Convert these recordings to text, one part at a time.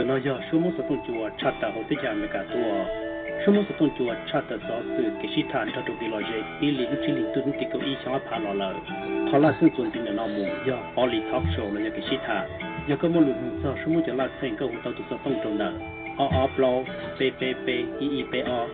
giờ nó giờ số một số tuần chùa chặt ta hậu tích nhà mấy cả tua số một số tuần chùa chặt ta gió từ cái sĩ thản cho tụi bị lòi dậy tí lý lúc chỉ lý tôi lúc tí câu ý sáng phá lò lờ thọ là sự chuẩn bị nó mù giờ Oli Talk Show là cái sĩ thản giờ có một lượng giờ số một giờ là thành câu tàu tụi số tông trồng nợ o blow p i p o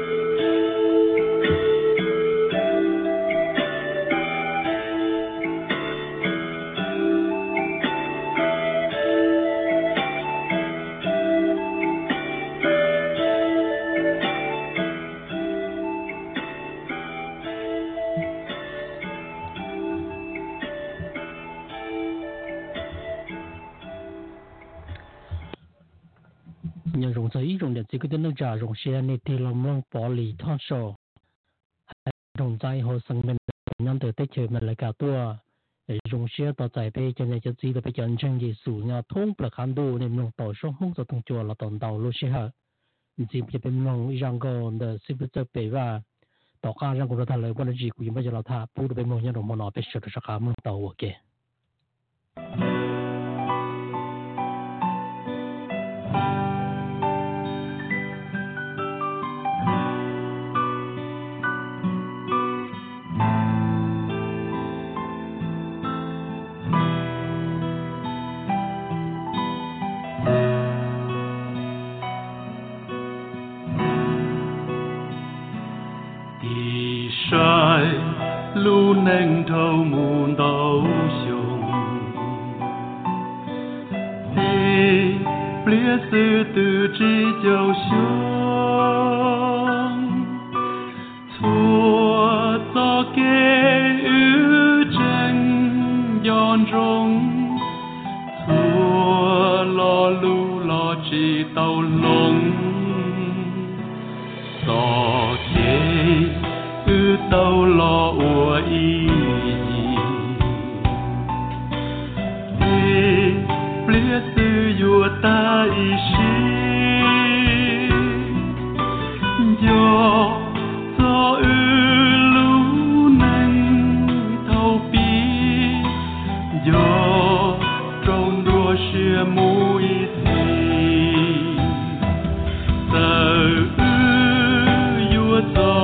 nhà rồng giấy rồng đẹp chỉ có tên nó trả rồng xe này thì làm rồng bỏ lì thoát sổ rồng dài hồ sừng mình nhân từ tết trời mình lại cả tua rồng xe tỏ giải bê cho nên cho gì là bây giờ chân gì sủ nhà thông bậc hàn đô nên rồng tàu sông hông cho thằng chùa là tàu tàu lô xe hả chỉ bây giờ rồng răng go the super bể và tàu cá răng của ta lời quan gì cũng bây giờ là thà phụ được bên mông nhà rồng mòn bị sụt sắc hàm tàu ok lu neng thâu muôn tàu sông đi plia sư từ chi châu sông thua cho kê ư chân yon rong thua lo lu lo chi tàu lông cho kê tàu lo ua y đi plia sư yua ta y shi yo cho ư lu nâng thâu pi yo trong đua xia mu y thi tờ ư yua cho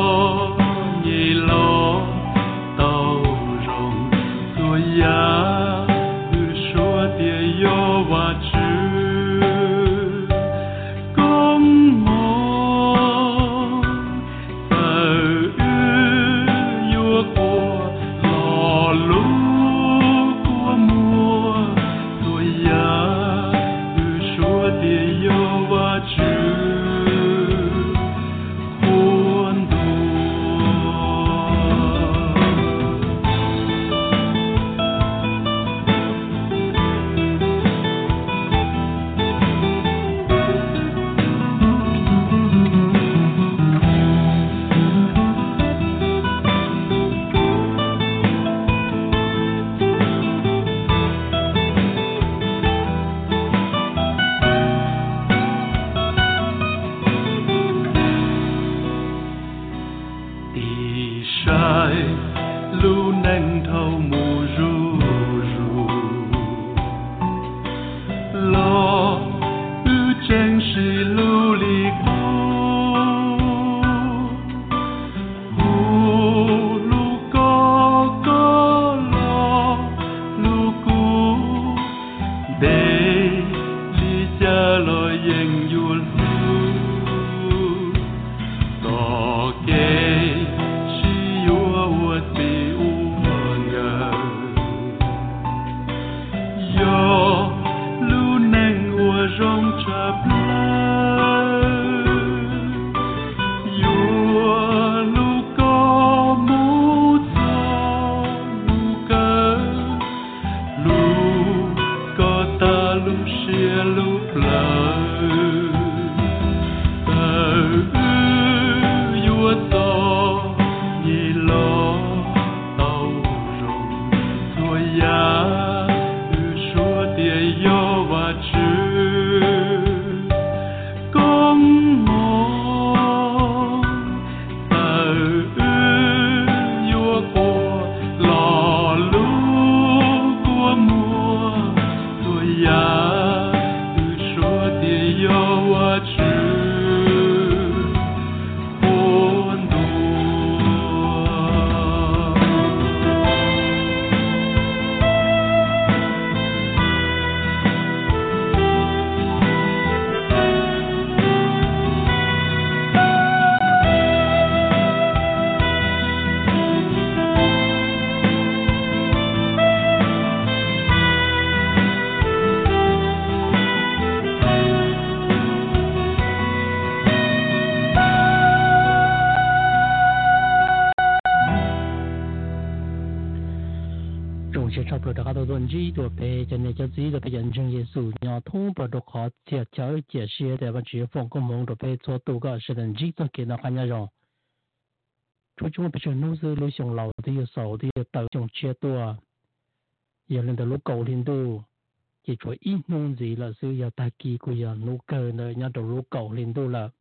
chỉ đồ bề cho nên cho chỉ đồ bề nhận chứng Giêsu nhỏ thông bảo đồ khó thiệt cháu解释的把只放个梦đồ bề做多个是人只做给那看那种，初中不是弄是路上老的有少的有到种切多，有人的路狗领导，chỉ cho ít弄gì là sự giờ ta kỳ của giờ nụ cơ nữa nhớ đồ lúc cầu lên đô là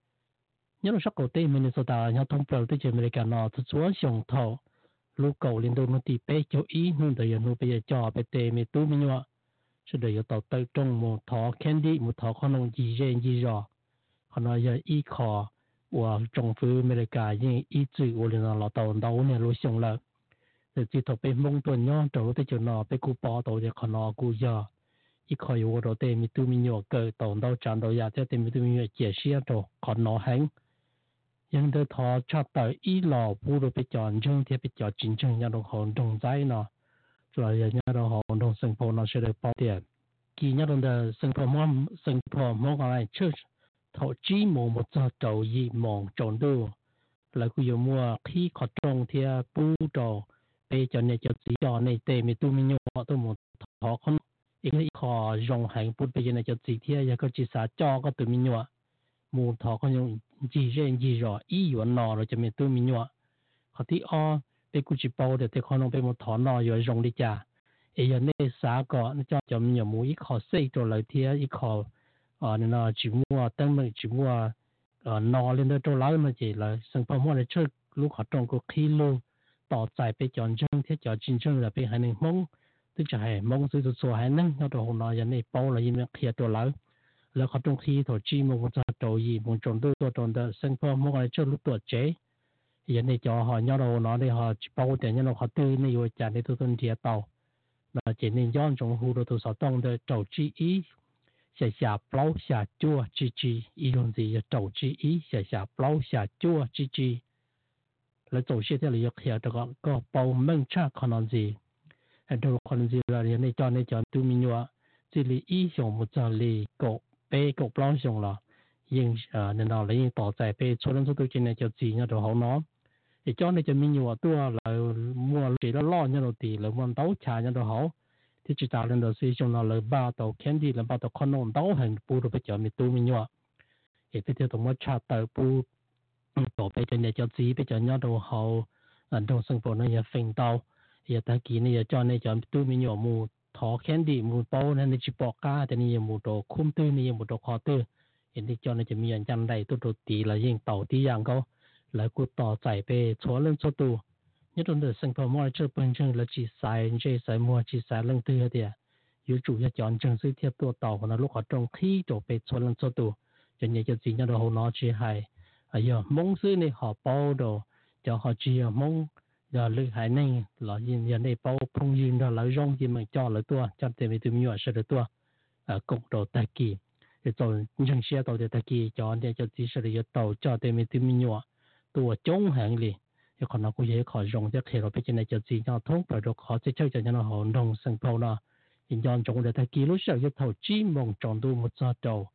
nhớ là sắc cầu tây Minnesota nhớ thông báo tới chuyện America nó từ chúa sòng thọ lúc cầu lên đô nó tì bé cho ít弄tới giờ nụ bây giờ cho bé tê mê tu mình nhớ sẽ để giờ tàu tới trong một thọ candy một thọ con nông gì rèn gì rõ còn nói giờ ít khó và trong phía America nhưng ít chữ của lên là tàu đấu này lúc sòng là rồi chỉ thọ bé mông tuần nhớ trở tới chỗ nó bé cú bỏ tàu giờ còn nó cú giờอีกคอยว่าเราเต็มตัวมีหยวกเกิดตอนเราจานเราอยากจะเต็มตัวมีหยวกเจี๋ยเสียตัวขอนอแห้งยังเดินทอชอบต่ออีหล่อผู้เราไปจอดเชิงที่ไปจอดจริงจังยังเราหอนตรงใจเนาะส่วนยังเราหอนตรงสังพอเราเสด็จปอเดียกี่ยังเราเดินสังพอมองอะไรเชื่อทอจีมองหมดจะเจ้ายีมองจนดูแล้วกูอยู่มัวขี้ขอตรงที่ผู้เราไปจอดในจอดสีจอดในเต็มตัวมีหยวกตัวหมดทอคนอีกขอรองหางปุ่นไปยังในจุดสีเทียยังก็จีสาจอก็ตัวมิญวะมูทอก็ยังจีเรนจีรออีหยวนนอเราจะมีตัวมิญวะขอที่อ้อไปกุจิเปาเดี๋ยวแต่ขอนองไปมูถอนนออยู่รองดิจ่าเอียนในสาก็นี่จะจะมีอย่างมูอีขอเซ่ตัวเลยเทียอีขอนี่นอจิมัวตั้งมือจิมัวนอเล่นตัวล้ามาจีเลยสังพมัวเลยเชื่อลูกขอตรงก็ขี้ลูต่อใจไปจอนเชิงเทียจอดจินเชิงเลยไปหาหนึ่งมงtức là mong sự sửa hay nâng nó đồ nó giờ này bao là gì mà kia đồ lớnแล้วเขาต้องขี้ตัวจีมันจะโตยีมันจนตัวจนเดินซึ่งพอมันก็จะรู้ตัวเจ๊ยันในจอหอยเราเนาะในหอเป้าแต่เนี่ยเราเขาตื้อในอยู่จากในตัวต้นเทียเตาเราเจนในย้อนจงหูเราตัวสาวต้องเดินโจจีอีเสียเปล่าเสียจั่วจีอีตรงนี้จะโจจีอีเสียเปล่าเสียจั่วจีแล้วโจเสียที่เราอยากเขียนแต่ก็เป้ามั่งชาขนาดนี้อันตัวคนจีราเรียนในจอตัวมีว่าจีรีอีส่งมุจารีกบเป้กบปล้องส่งละยิงเนี่ยเราเลยยิงต่อใจไปชวนตัวจีนในจอจีเนี่ยตัวเขาเนาะไอ้จอในจะมีว่าตัวเรามัวจีแล้วล่อเนี่ยเราตีแล้วมันเต้าชาเนี่ยตัวเขาที่จีตาเรื่องเราซื้อส่งเราเลยบ้าตัวแคนดี้แล้วบ้าตัวขนมเต้าหันปูตัวไปจอมีตัวมีว่าไอ้ไปเที่ยวตรงว่าชาตัวปูต่อไปจะเนี่ยจอจีไปจอเนี่ยตัวเขาตรงสังพนเนี่ยฟิงเต้าgiờ ta kỳ này giờ cho này cho tôi mình nhỏ mù thọ kén đi mù bao nên chỉ bỏ cá thì này mù đồ khum tư này mù đồ khó tư hiện cho này chỉ mình chăn đầy tôi đồ tí là riêng tàu tí dạng câu lại cụ tỏ giải về số lượng số tu nhất là được sinh phẩm mọi chỗ bên trên là chỉ xài mua chỉ xài lượng tư thì yếu chủ yếu chọn chân sự thiệpตัวtàu của nó lúc họ trong khi đồ về số lượng số tu cho nên cho gì nhau đồ nó chỉ hay giờ mong sư này họ bao đồ cho họ chỉ mong giờ lư hải này là giờ này bao phong duyên đó là rong gì mình cho lại tua cho tiền mình nhựa sẽ được tua cục đồ tài kỳ rồi nhân xe tàu tài kỳ cho để cho chỉ sẽ được tàu cho tiền mình nhựa tua chống hàng liền thì còn nó cũng dễ khỏi rong cho khi rồi bây giờ này cho chỉ cho thông phải được họ sẽ chơi cho nó họ đồng sinh phao nó hiện giờ trong để tài kỳ lúc sau cho tàu chỉ mong tròn đu một giờ đầu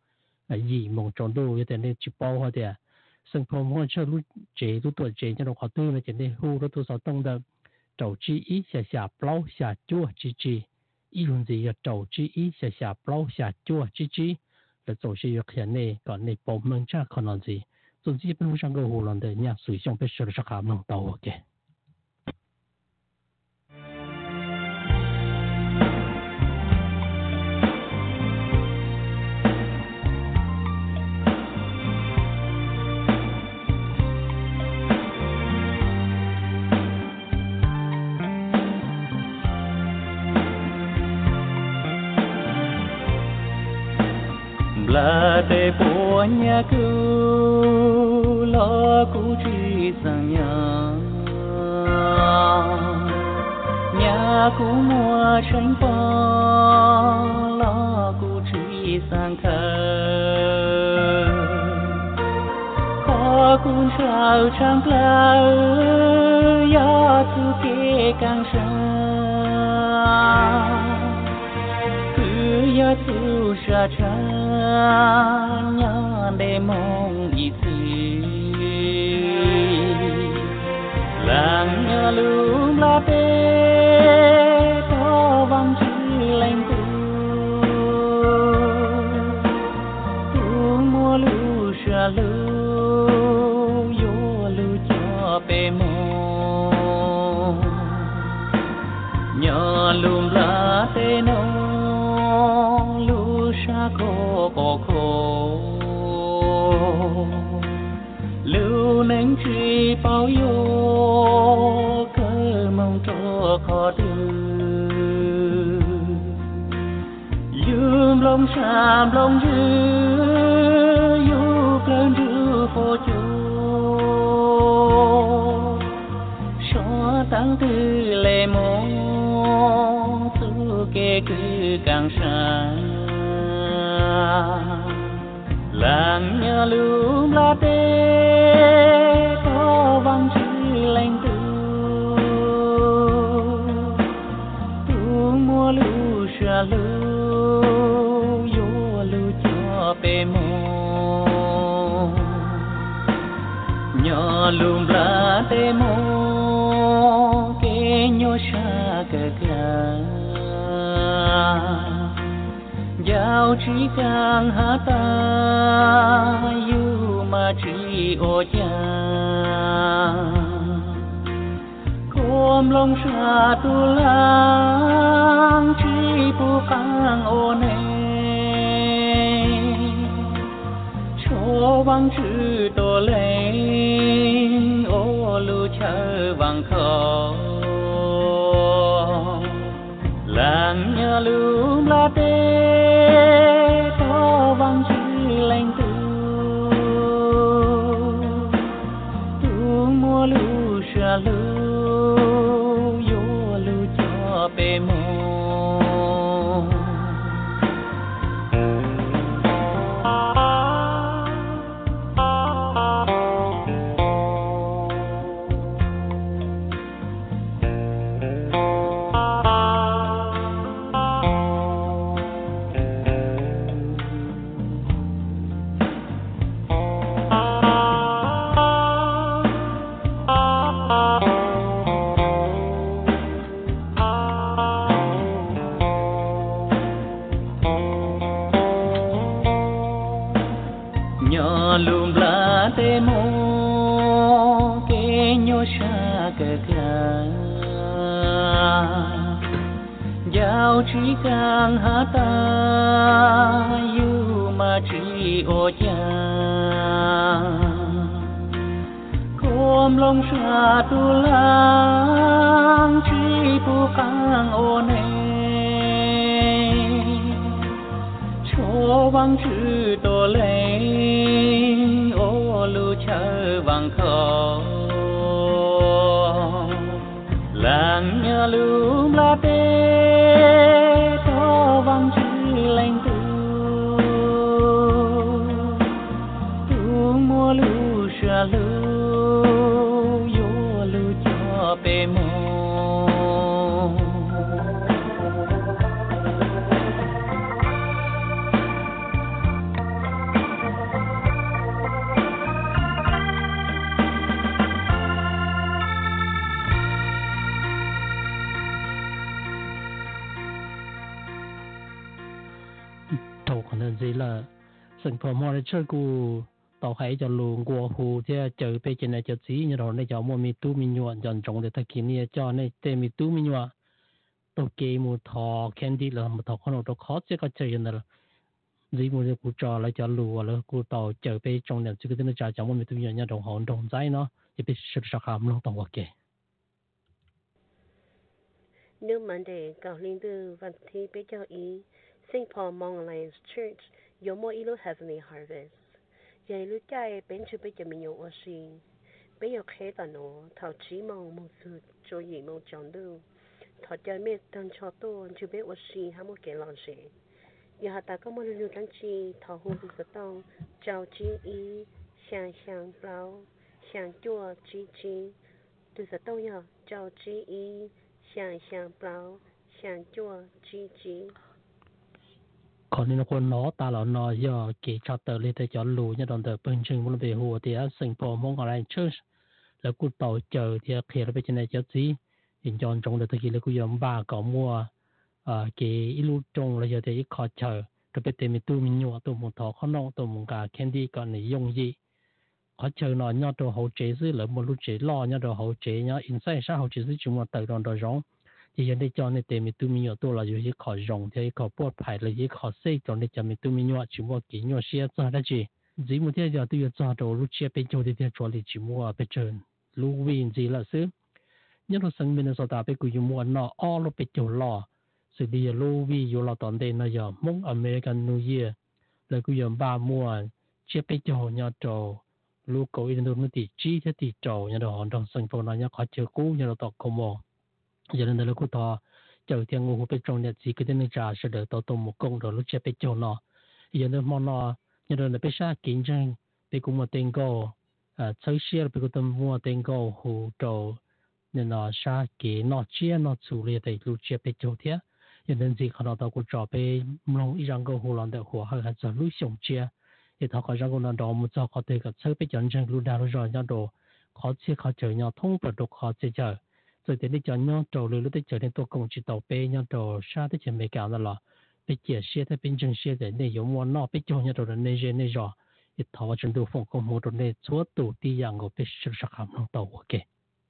gì mong tròn đu như thế này chỉ bao hoa tiền sinh phao mỗi chơi lúc chế lúc tuổi chế cho nó khó tư là chỉ để hú lúc tuổi sáu tông đó trầu chi ý xả bao xả chua chi ý luôn gì là trầu chi ý xả bao xả chua chi là trầu chi được hiện này còn này bộ mông cha còn làm gì总之本上个湖南的人水上被说的是卡弄到我嘅。 là để bùa nhà cứ lo cũ chỉ sang nhà cũ mua tranh po lo cũ chỉ sang thơ có cũng sao chẳng lỡ ya tu kê càng ya tu sa cha nya để mong ý thi làng nhà lùm la tê to vang có khổ lưu nén chỉ bao yêu cơ mong cho khó đưa yếm lòng sam lòng dư yêu lên dư phô chu cho tăng tư lệ mô tu kê cứ càng xa làm nhớ lúm la tê có vang chữ lành tu mua lú xa lú yo lú cho bê mô nhớ lúm la tê mô kê nhô xa cờ gà giao chỉ càng hát ta yêu mà chỉ ô cha khom lòng xa tu lang chỉ bu càng ô nê cho vang chữ tô lên ô lu chờ vang khó làng nhớ lúm la tê có vang chữ lành tu mua lú xa lú yo lú cho bê mô lùm la tê mô kê nhô xa cờ gà giao chỉ càng hát ta yêu mà chỉ ô cha khom lòng xa tu lang chỉ bu càng ô nê cho vang chữ tô lên ô lu chờ vang khó làng nhớ lúm la tê có vang chữ lành tu mua lú xa lú yo lú cho bê mô gì là sinh phò mò để chơi cu tàu hay cho luồng qua hồ thì chờ bây giờ này cho gì như đó này cho mua mi tu mi nhuận chọn trồng để thực hiện cho này tên mi tu mi nhuận tàu kê một thọ candy là một thọ con nào đó khó chứ có chơi như là gì một cái cụ trò lại cho lùa là cụ tàu chờ bây trong này chỉ có thể cho mua mi tu mi nhuận đồng hòn đồng trái nó thì bị sụt sạc hàm luôn tàu ok. New Monday, Gauling du Van T. Bejo E. St. Paul Mong Alliance Church, Yomo Ilo Heavenly Harvest. Yai lu jai ben chu bejo minyo oshi. Bejo khe ta no, thao chi mong mong su cho yi mong chong du. Thao jai me tan cho to chu be oshi ha mo ke lan she. Ya ha ta ko mo lu tan chi thao hu du sa tong, chao chi yi, xiang xiang bao, xiang chuo chi chi. Du sa tong ya, chao chi yi, xiang xiang bao, xiang chuo chi chi. Còn nếu con nó ta là nó giờ kỹ cho tờ lên tới cho lù như đòn tờ bên trên muốn về hồ thì sinh phò mong online church là cụ tàu chờ thì khi là bên trên này cho gì hiện chọn trong được thì là cụ dùng ba có mua cái ilu trong là giờ thì khó chờ rồi bên trên mình tu mình nhua tu một thọ khó nông tu một cả candy còn này dùng gì khó chờ nó nhau đồ hậu chế dưới là một lúc chế lo nhau đồ hậu chế nhau inside sao hậu chế dưới chúng mà tự đòn đồ giống giờ đây cho nên để mình tụi mình nhiều làอยู่ที่ขอรองที่ขอปลอดภัยเลยที่ขอเซจนจะมีตụi mình nhiều chỉ muaกี่nhiềuเสียจะได้จีchỉ mộtที่จะตัวจะโดรู้เชียเป็นโจที่จะจอลิchỉ muaไปเจอรู้วิ่งจีละซื้อยังเราสังเกตสตาไปกูอยู่มัวเนาะอ้อเราไปโจรอสุดที่รู้วิ่งอยู่เราตอนเดินนะยอมมุ่งอเมริกันนิวเยียร์เลยกูยอมบ้ามัวเชียไปโจเนี่ยโจรู้กูอินโดนีเซียจีจะติดโจเนี่ยเราหอนตรงสังเกตนะเนี่ยขอเจอกูเนี่ยเราตอกขโมยgiờ nên là cô ta chờ tiếng ngủ bên trong nhà chỉ cái tên trả sẽ đợi tao một công rồi lúc chơi bên trong nó giờ nên món nó giờ nên là bên xa kinh doanh bên cũng một tên cô chơi xe bên cũng tâm mua tên cô hỗ trợ nên là xa cái nó chia nó xử lý để lúc chơi bên trong thế giờ nên gì khi nào tao cũng cho bên mong ý rằng cô hồ làm được hồ hay là giờ lúc sống chia thì thằng có rằng cô nó đó một giờ có thể gặp chơi bên trong lúc nào rồi nhau đồ khó chia khó chơi nhau thông bật được khó chơi chơi rồi đến đi cho nhau trầu lừa lúc tới chờ đến tôi cùng chỉ tàu bê nhau trầu xa tới chờ mấy cả là bây giờ xe tới bên chân xe để này giống món nọ bây giờ nhau trầu là này rồi ít tháo chân đồ phòng công một đồ này chúa tủ đi dạng của bây giờ sắc hàm nó tàu ok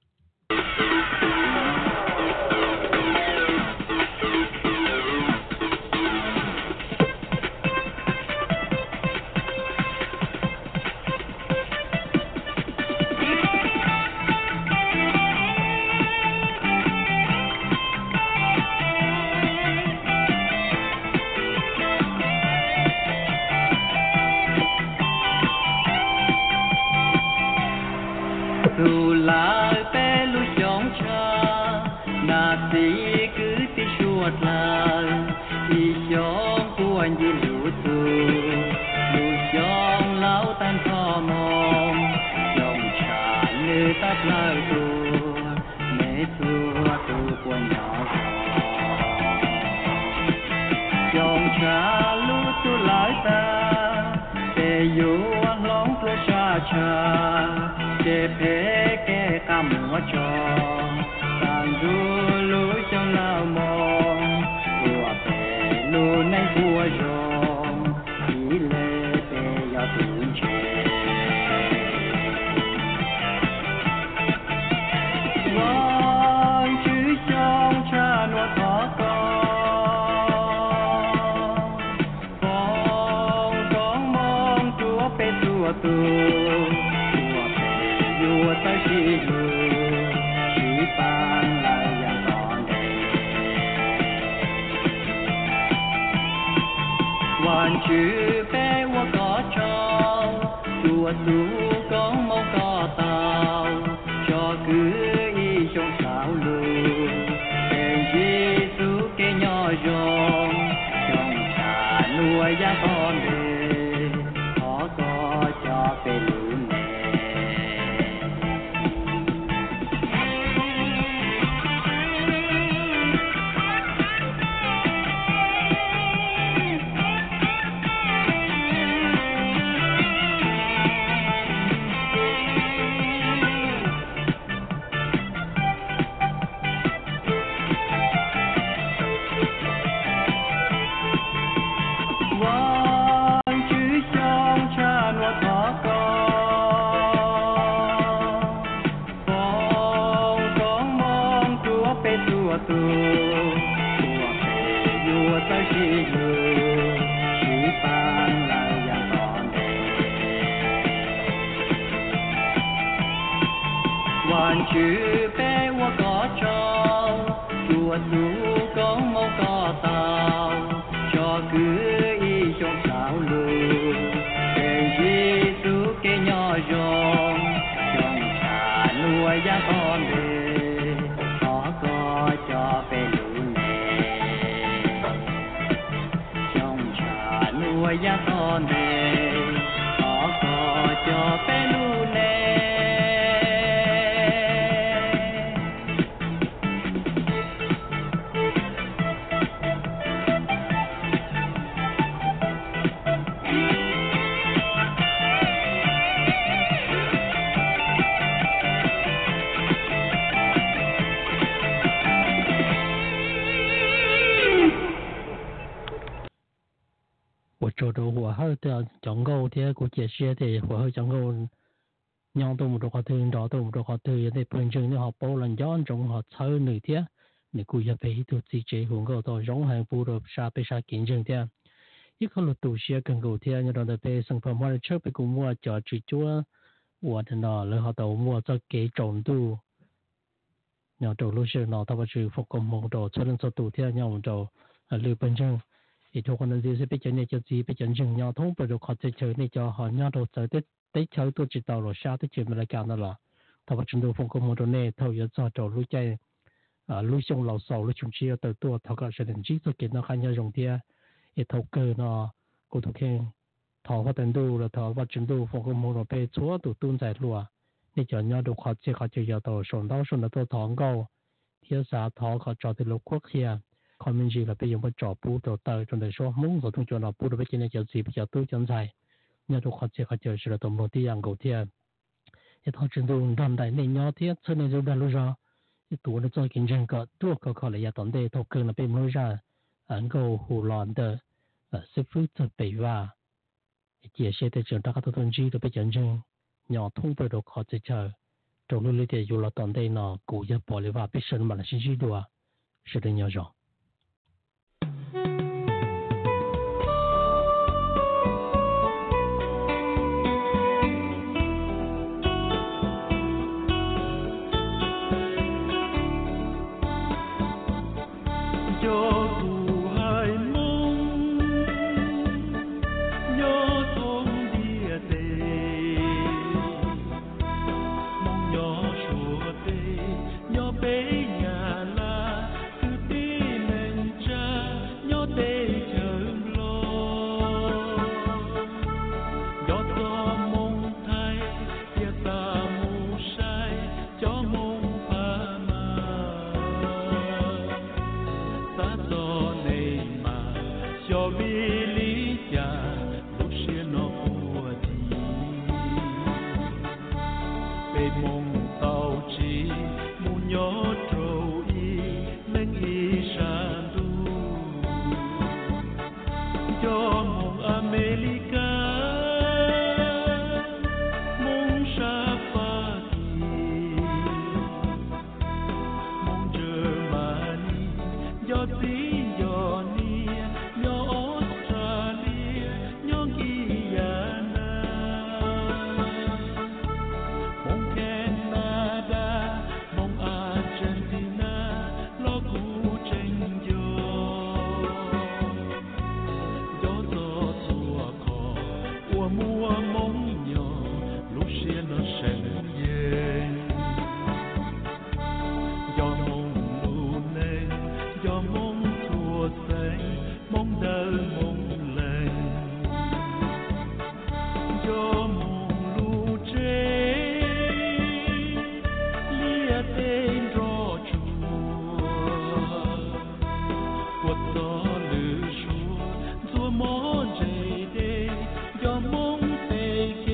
dù lại bé lu chóng cha na tí cứ tí chuột lại thì chóng của anh đi lũ chóng lão tan thò mong chóng cha nơi tắt lại mẹ tu của nhỏ chóng cha lũ lại ta để yêu anh lóng tu cha để phê kê ca mua cho tàn du lối trong lao mong của phê lù nay của rong chỉ lê phê do tuổi trẻ vang chữ trong cha nuôi thỏ con mong chúa phê chúa tới khi chỉ ban lại dạng còn hoàn chữ bé qua có cho chùa tú con mong có tàu cho cứ y trong sao luôn đèn Giêsu kê nhỏ rong trong trà nuôi giá con đề khó có cho về luôn chữ bé qua có cho chùa tú con mong có tàu cho cứ y trong sao luôn đèn Giêsu kê nhỏ rong trong trà nuôi giá con đề khó có cho bé lũ nè trong trà nuôi giá con đề khó có cho bé lũ nè chỗ đồ của hơi từ chọn gấu thì của chia sẻ thì của hơi chọn gấu nhau tôi một đồ khó thương đó tôi một đồ khó thương thì phần trường như họ bao lần gió trong họ chơi nữ thế 你估计被都自己红个到容汉部落沙被沙见证的，一个路途些更高天，你到那被生活嘛的车被古摸叫只做，我的那然后到摸做几种度，然后到路些那他把去复工摸到，才能做度天，然后到日本证。thì thôi còn gì sẽ biết cho nên cho gì biết cho rừng nhau thông bởi được họ chơi chơi này cho họ nhau đầu tới tới chơi tôi chỉ tàu rồi sao tới chuyện mà lại càng đó là thằng bắt chúng tôi phong công một đồ này thầu giờ cho trò lúa chơi lúa sông lầu sầu lúa trùng chia từ tua thầu cả sẽ đến chỉ tôi kiến nó khai nhau rồng tia thì thầu cơ nó cô thuộc khen thầu phát triển đồ là thầu bắt chúng tôi phong công một đồ bê chúa tụ tuôn giải lúa này cho nhau đầu họ chơi giờ tàu sồn đau sồn là tôi thòng câu thiếu xã thầu họ cho từ lục quốc kia còn mình chỉ là bây giờ mới chọn bút đầu tới trong đời số muốn rồi thông cho nó bút được bây giờ này giờ gì bây giờ tôi chẳng sai nhớ được họ chơi là tầm một tí ăn cầu thiệt thì thằng chúng tôi làm đại này nhỏ thiệt cho nên rồi đang lúc ra thì tuổi nó cho kinh doanh có tuổi có lại giờ tận đây thằng cường là bên mới ra ăn cầu hồ lòn de sư phụ cho bị va chia sẻ tới trường các thông tin được bây giờ chân nhỏ thông bởi được họ chơi trong lúc thì dù là tận đây nó cũngจะbỏ lại và biết sinh mà là sinh trí đùa sẽ được nhớ rõ Hãy subscribe cho kênh Ghiền Mì Gõ để không bỏ lỡ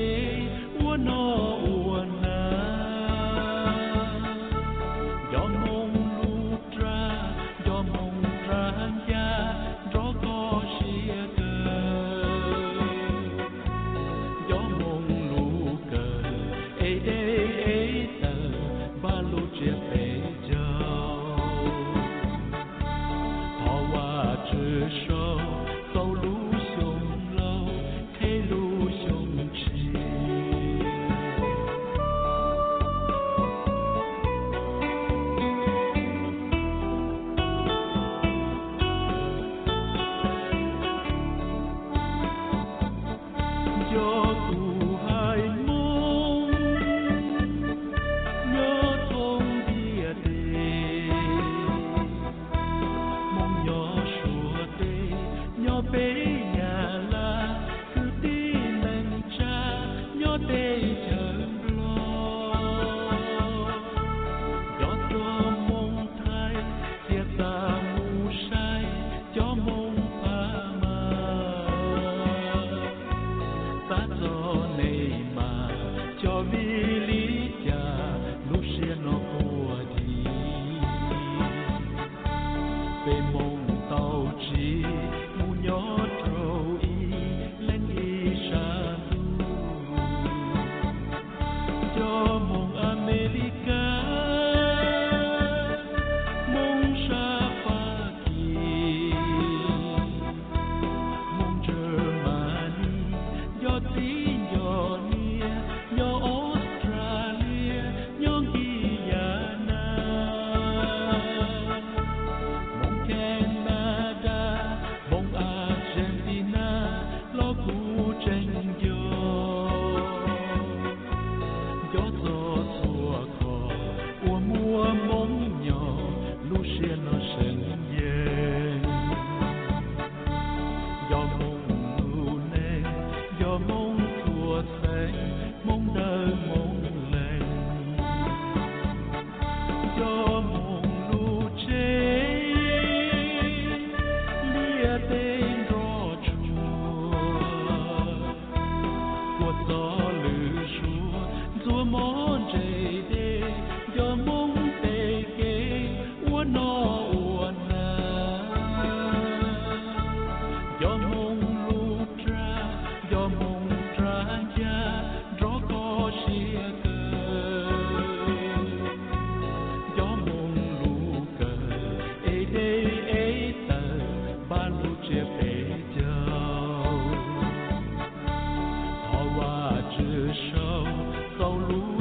走路。